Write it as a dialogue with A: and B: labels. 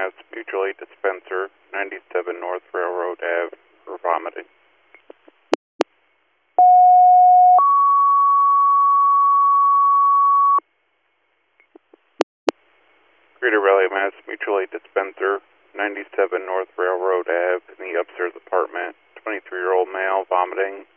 A: Mass Mutual Aid Dispenser, 97 North Railroad Ave, for vomiting. Greater Raleigh, Mass Mutual Aid Dispenser, 97 North Railroad Ave, in the upstairs apartment. 23-year-old male vomiting,